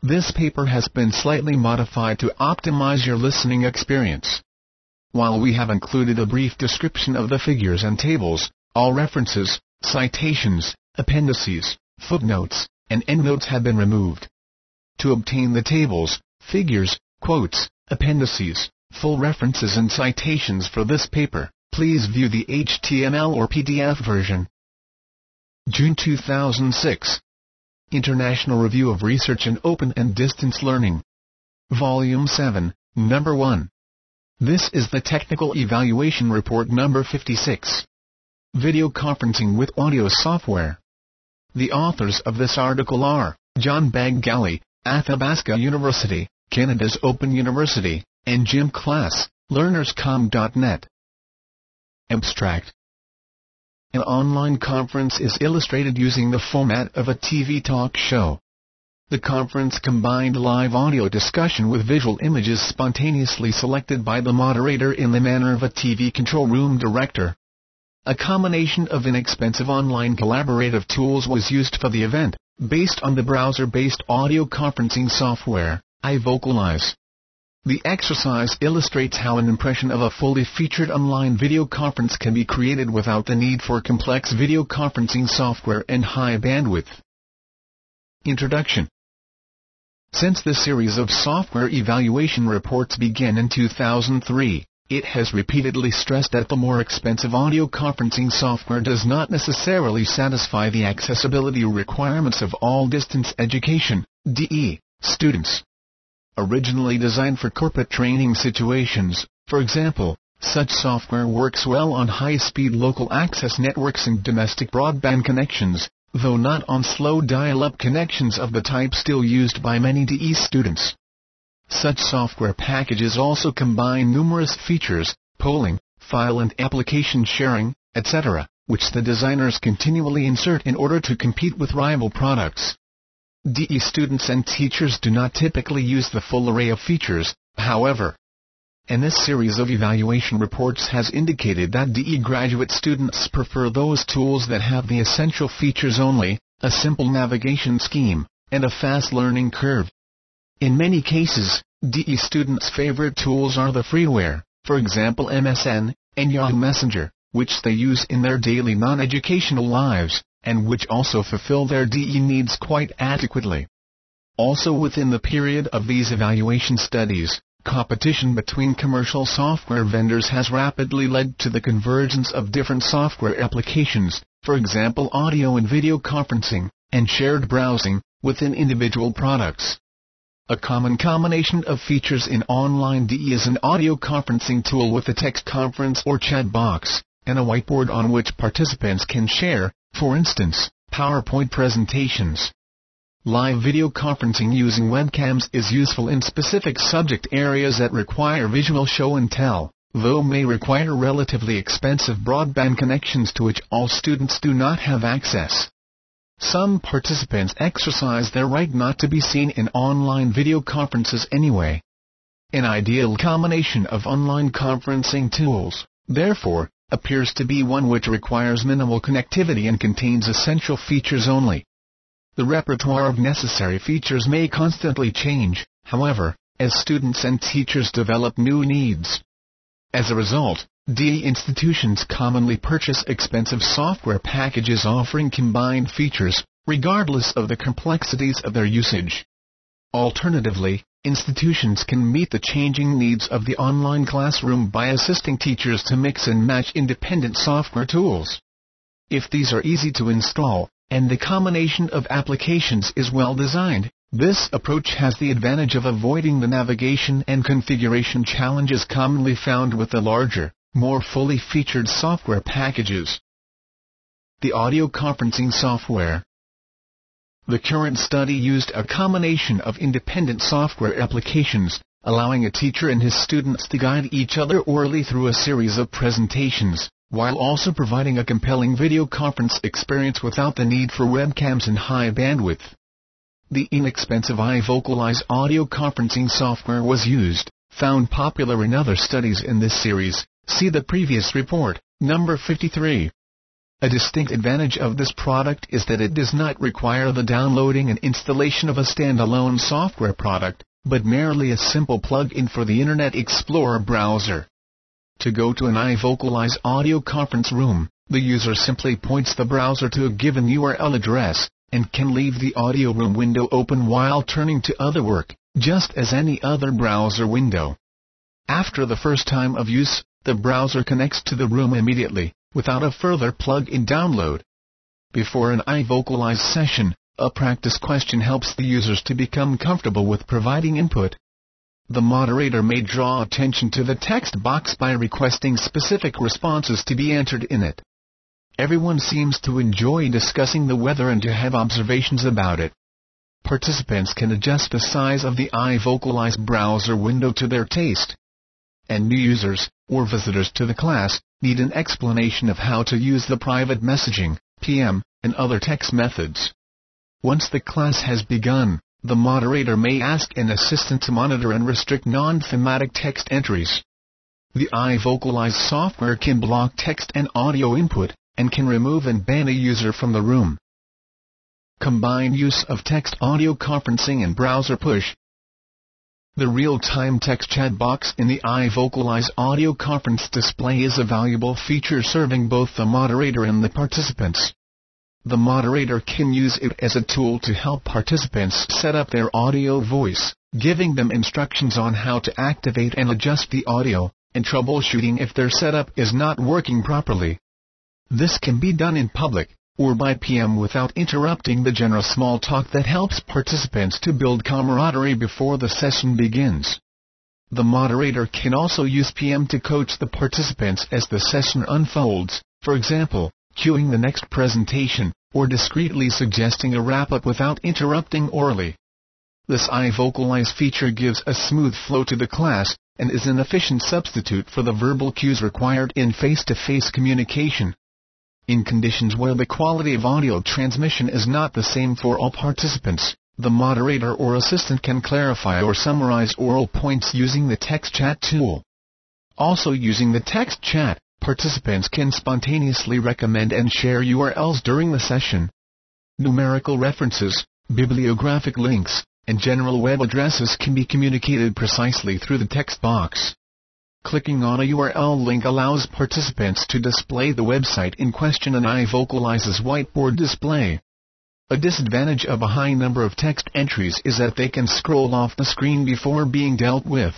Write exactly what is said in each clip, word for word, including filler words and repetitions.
This paper has been slightly modified to optimize your listening experience. While we have included a brief description of the figures and tables, all references, citations, appendices, footnotes, and endnotes have been removed. To obtain the tables, figures, quotes, appendices, full references and citations for this paper, please view the H T M L or P D F version. June two thousand six. International Review of Research in Open and Distance Learning. Volume seven, Number one. This is the Technical Evaluation Report number fifty-six. Video conferencing with audio software. The authors of this article are John Baggali, Athabasca University, Canada's Open University, and Jim Class, learners com dot net. Abstract. An online conference is illustrated using the format of a T V talk show. The conference combined live audio discussion with visual images spontaneously selected by the moderator in the manner of a T V control room director. A combination of inexpensive online collaborative tools was used for the event, based on the browser-based audio conferencing software, iVocalize. The exercise illustrates how an impression of a fully featured online video conference can be created without the need for complex video conferencing software and high bandwidth. Introduction. Since the series of software evaluation reports began in two thousand three, it has repeatedly stressed that the more expensive audio conferencing software does not necessarily satisfy the accessibility requirements of all distance education (D E) students. Originally designed for corporate training situations, for example, such software works well on high-speed local access networks and domestic broadband connections, though not on slow dial-up connections of the type still used by many D E students. Such software packages also combine numerous features, polling, file and application sharing, et cetera, which the designers continually insert in order to compete with rival products. D E students and teachers do not typically use the full array of features, however. And this series of evaluation reports has indicated that D E graduate students prefer those tools that have the essential features only, a simple navigation scheme, and a fast learning curve. In many cases, D E students' favorite tools are the freeware, for example M S N, and Yahoo Messenger, which they use in their daily non-educational lives, and which also fulfill their D E needs quite adequately. Also within the period of these evaluation studies, competition between commercial software vendors has rapidly led to the convergence of different software applications, for example audio and video conferencing, and shared browsing, within individual products. A common combination of features in online D E is an audio conferencing tool with a text conference or chat box, and a whiteboard on which participants can share, for instance, PowerPoint presentations. Live video conferencing using webcams is useful in specific subject areas that require visual show and tell, though may require relatively expensive broadband connections to which all students do not have access. Some participants exercise their right not to be seen in online video conferences anyway. An ideal combination of online conferencing tools, therefore, appears to be one which requires minimal connectivity and contains essential features only. The repertoire of necessary features may constantly change, however, as students and teachers develop new needs. As a result, D E institutions commonly purchase expensive software packages offering combined features, regardless of the complexities of their usage. Alternatively, institutions can meet the changing needs of the online classroom by assisting teachers to mix and match independent software tools. If these are easy to install, and the combination of applications is well designed, this approach has the advantage of avoiding the navigation and configuration challenges commonly found with the larger, more fully featured software packages. The audio conferencing software. The current study used a combination of independent software applications, allowing a teacher and his students to guide each other orally through a series of presentations, while also providing a compelling video conference experience without the need for webcams and high bandwidth. The inexpensive iVocalize audio conferencing software was used, found popular in other studies in this series. See the previous report, number fifty-three. A distinct advantage of this product is that it does not require the downloading and installation of a standalone software product, but merely a simple plug-in for the Internet Explorer browser. To go to an iVocalize audio conference room, the user simply points the browser to a given U R L address, and can leave the audio room window open while turning to other work, just as any other browser window. After the first time of use, the browser connects to the room immediately, without a further plug-in download. Before an iVocalize session, a practice question helps the users to become comfortable with providing input. The moderator may draw attention to the text box by requesting specific responses to be entered in it. Everyone seems to enjoy discussing the weather and to have observations about it. Participants can adjust the size of the iVocalize browser window to their taste. And new users, or visitors to the class, need an explanation of how to use the private messaging, P M, and other text methods. Once the class has begun, the moderator may ask an assistant to monitor and restrict non-thematic text entries. The iVocalize software can block text and audio input, and can remove and ban a user from the room. Combined use of text audio conferencing and browser push. The real-time text chat box in the iVocalize audio conference display is a valuable feature serving both the moderator and the participants. The moderator can use it as a tool to help participants set up their audio voice, giving them instructions on how to activate and adjust the audio, and troubleshooting if their setup is not working properly. This can be done in public, or by P M without interrupting the general small talk that helps participants to build camaraderie before the session begins. The moderator can also use P M to coach the participants as the session unfolds, for example, cueing the next presentation, or discreetly suggesting a wrap-up without interrupting orally. This iVocalize feature gives a smooth flow to the class, and is an efficient substitute for the verbal cues required in face-to-face communication. In conditions where the quality of audio transmission is not the same for all participants, the moderator or assistant can clarify or summarize oral points using the text chat tool. Also using the text chat, participants can spontaneously recommend and share U R Ls during the session. Numerical references, bibliographic links, and general web addresses can be communicated precisely through the text box. Clicking on a U R L link allows participants to display the website in question in iVocalize's whiteboard display. A disadvantage of a high number of text entries is that they can scroll off the screen before being dealt with.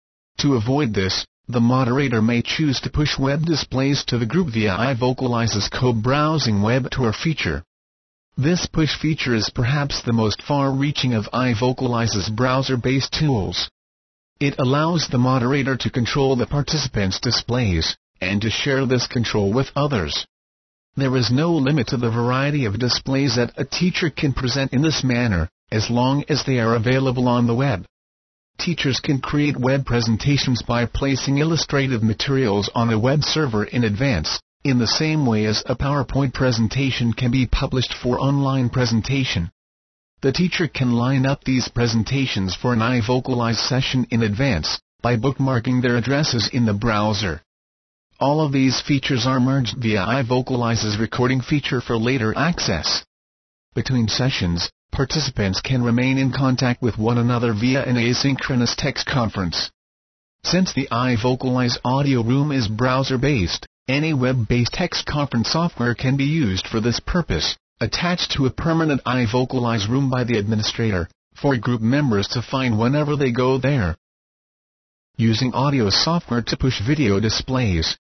To avoid this, the moderator may choose to push web displays to the group via iVocalize's co-browsing web tour feature. This push feature is perhaps the most far-reaching of iVocalize's browser-based tools. It allows the moderator to control the participants' displays, and to share this control with others. There is no limit to the variety of displays that a teacher can present in this manner, as long as they are available on the web. Teachers can create web presentations by placing illustrative materials on a web server in advance, in the same way as a PowerPoint presentation can be published for online presentation. The teacher can line up these presentations for an iVocalize session in advance, by bookmarking their addresses in the browser. All of these features are merged via iVocalize's recording feature for later access. Between sessions, participants can remain in contact with one another via an asynchronous text conference. Since the iVocalize audio room is browser-based, any web-based text conference software can be used for this purpose, attached to a permanent iVocalize room by the administrator, for group members to find whenever they go there. Using audio software to push video displays.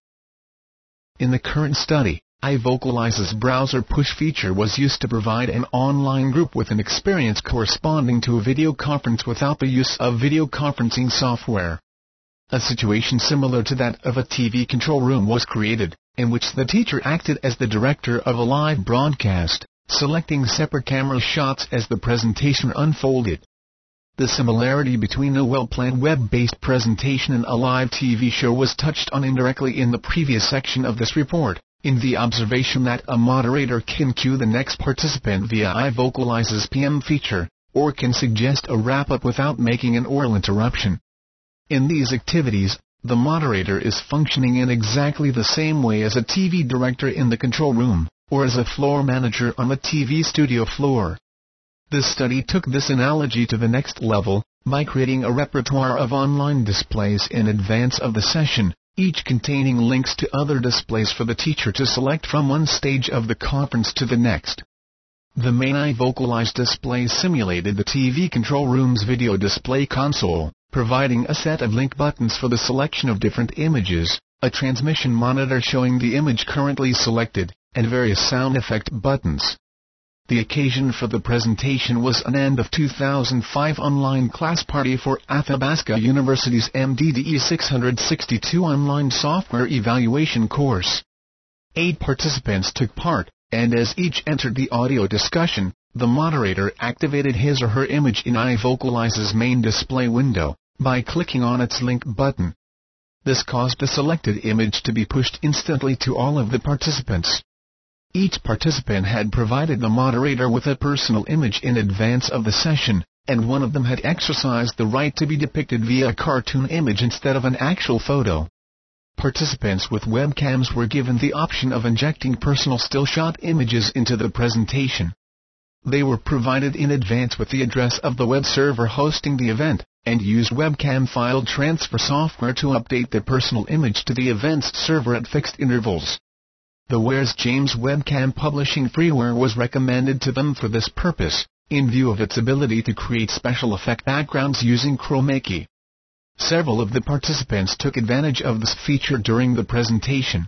In the current study, iVocalize's browser push feature was used to provide an online group with an experience corresponding to a video conference without the use of video conferencing software. A situation similar to that of a T V control room was created, in which the teacher acted as the director of a live broadcast, selecting separate camera shots as the presentation unfolded. The similarity between a well-planned web-based presentation and a live T V show was touched on indirectly in the previous section of this report, in the observation that a moderator can cue the next participant via iVocalize's P M feature, or can suggest a wrap-up without making an oral interruption. In these activities, the moderator is functioning in exactly the same way as a T V director in the control room. or as a floor manager on the T V studio floor. This study took this analogy to the next level, by creating a repertoire of online displays in advance of the session, each containing links to other displays for the teacher to select from one stage of the conference to the next. The main iVocalize display simulated the T V control room's video display console, providing a set of link buttons for the selection of different images, a transmission monitor showing the image currently selected, and various sound effect buttons. The occasion for the presentation was an end of two thousand five online class party for Athabasca University's M D D E six sixty-two online software evaluation course. Eight participants took part, and as each entered the audio discussion, the moderator activated his or her image in iVocalize's main display window, by clicking on its link button. This caused the selected image to be pushed instantly to all of the participants. Each participant had provided the moderator with a personal image in advance of the session, and one of them had exercised the right to be depicted via a cartoon image instead of an actual photo. Participants with webcams were given the option of injecting personal still shot images into the presentation. They were provided in advance with the address of the web server hosting the event, and used webcam file transfer software to update the personal image to the event's server at fixed intervals. The Where's James webcam publishing freeware was recommended to them for this purpose, in view of its ability to create special effect backgrounds using chroma key. Several of the participants took advantage of this feature during the presentation.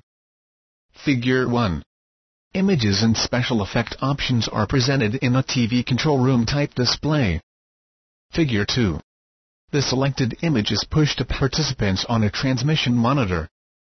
Figure one. Images and special effect options are presented in a T V control room type display. Figure two. The selected image is pushed to participants on a transmission monitor.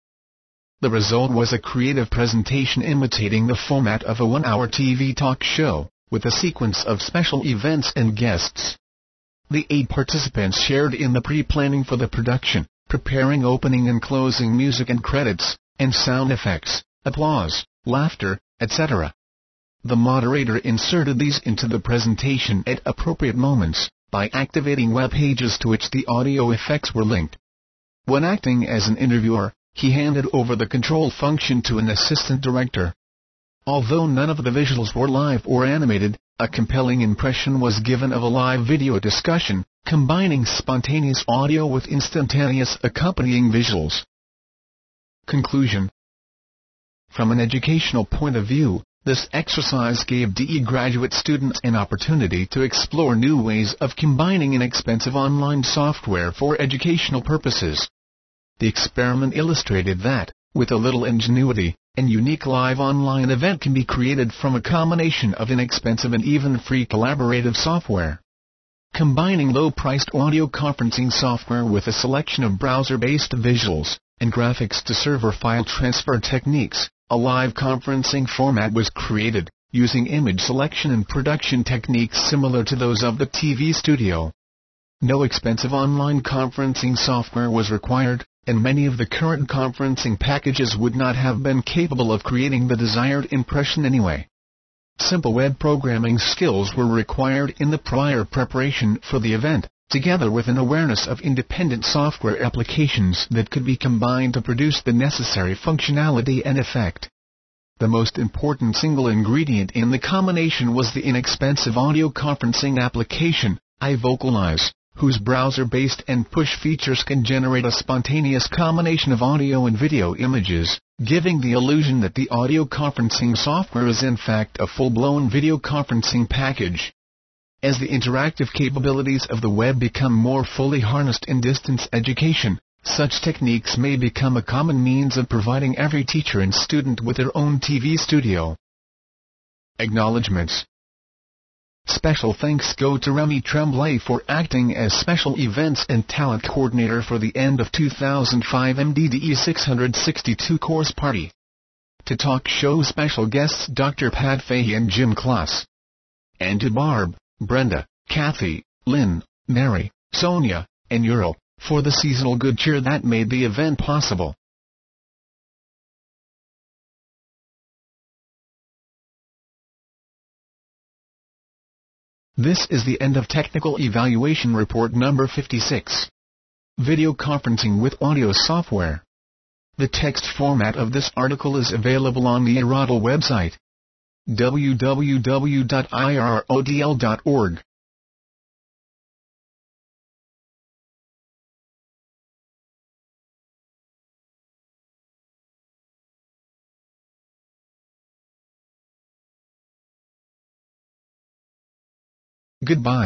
The result was a creative presentation imitating the format of a one-hour T V talk show, with a sequence of special events and guests. The eight participants shared in the pre-planning for the production, preparing opening and closing music and credits, and sound effects, applause, laughter, et cetera. The moderator inserted these into the presentation at appropriate moments, by activating web pages to which the audio effects were linked. When acting as an interviewer, he handed over the control function to an assistant director. Although none of the visuals were live or animated, a compelling impression was given of a live video discussion, combining spontaneous audio with instantaneous accompanying visuals. Conclusion. From an educational point of view, this exercise gave D E graduate students an opportunity to explore new ways of combining inexpensive online software for educational purposes. The experiment illustrated that, with a little ingenuity, an unique live online event can be created from a combination of inexpensive and even free collaborative software. Combining low-priced audio conferencing software with a selection of browser-based visuals and graphics to server file transfer techniques, a live conferencing format was created, using image selection and production techniques similar to those of the T V studio. No expensive online conferencing software was required, and many of the current conferencing packages would not have been capable of creating the desired impression anyway. Simple web programming skills were required in the prior preparation for the event, together with an awareness of independent software applications that could be combined to produce the necessary functionality and effect. The most important single ingredient in the combination was the inexpensive audio conferencing application, iVocalize, whose browser-based and push features can generate a spontaneous combination of audio and video images, giving the illusion that the audio conferencing software is in fact a full-blown video conferencing package. As the interactive capabilities of the web become more fully harnessed in distance education, such techniques may become a common means of providing every teacher and student with their own T V studio. Acknowledgements. Special thanks go to Remy Tremblay for acting as Special Events and Talent Coordinator for the end of two thousand five M D D E six sixty-two course party. To talk show special guests Doctor Pat Fahey and Jim Kloss. And to Barb, Brenda, Kathy, Lynn, Mary, Sonia, and Ural, for the seasonal good cheer that made the event possible. This is the end of Technical Evaluation Report number fifty-six. Video conferencing with audio software. The text format of this article is available on the Eradl website. w w w dot i r o d l dot org. Goodbye.